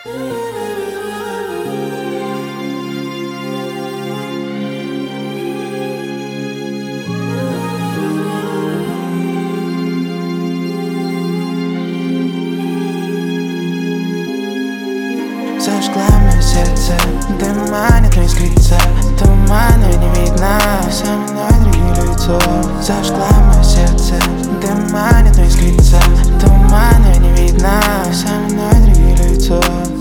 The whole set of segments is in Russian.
Зажгла мое сердце, дыманит не скрыться. Тумана не видно, со мной другие лицо. Зажгла мое сердце, дыманит не скрыться. Тумана не видно, со мной другие лицо.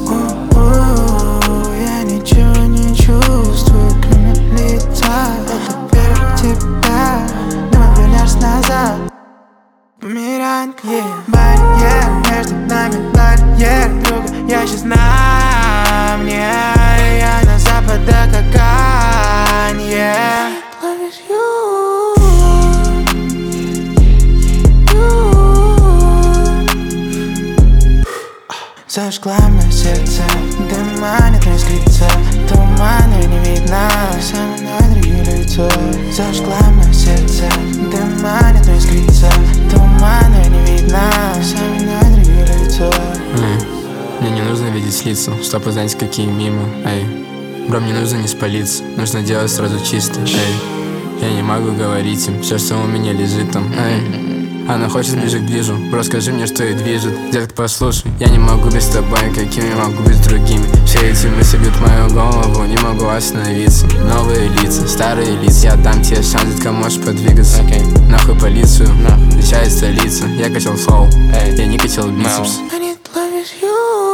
Я ничего не чувствую, кроме лица. Это верю в тебя, но вернешься назад. Помирает барьер между нами, барьер друга. Я сейчас на мне, я на запад до Канье. Love is you. Зажгла мое сердце, дыманит не скрыться. Тумана не видно, со мной другие лицо. Зажгла мое сердце, дыманит не скрыться. Тумана не видно, со мной другие лицо. Мне не нужно видеть лица, чтобы узнать, какие мимо. Эй, бро, мне нужно не спалиться, нужно делать сразу чисто. Эй, я не могу говорить им все, что у меня лежит там. Эй, она хочет ближе к ближу, бро, скажи мне, что ей движет. Детка, послушай, я не могу без тобой, каким я могу без другими. Все эти мысли бьют мою голову, не могу остановиться. Новые лица, старые лица, я дам тебе шанс, детка, можешь подвигаться. Нахуй полицию, встречает столица. Я качал флоу, я не качал бицепс. Love is you.